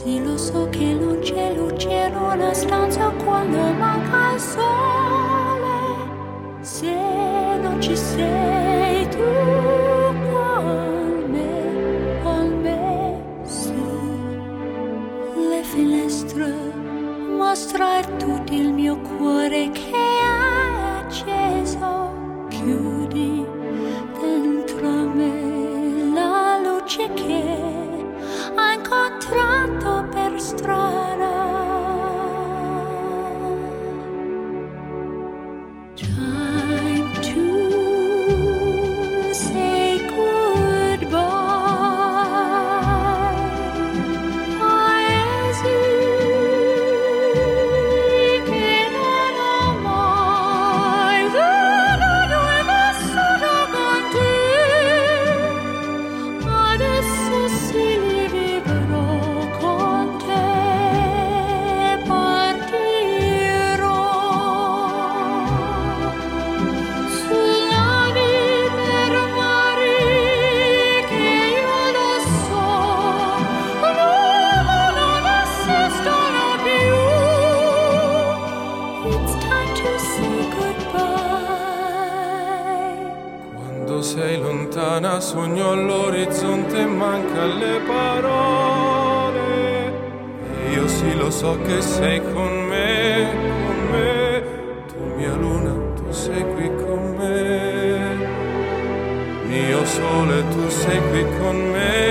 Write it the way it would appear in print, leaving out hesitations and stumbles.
Sì, lo so che non c'è luce in una stanza quando manca il sole. Se non ci sei tu con me, su le finestre mostra tutto il mio cuore che è acceso. Chiudi dentro me la luce che ho incontrato per strada. Time to say goodbye. Paesi che non ho mai veduto e vissuto con te. Adesso sì li vivrò con te. Partirò sulla per mari che io lo so, non esistono più. It's time to say goodbye. Quando sei lontana sogno all'orizzonte e manca le parole. E io sì lo so che sei con me, con me. Tu mia luna, tu sei qui con me. Mio sole, tu sei qui con me.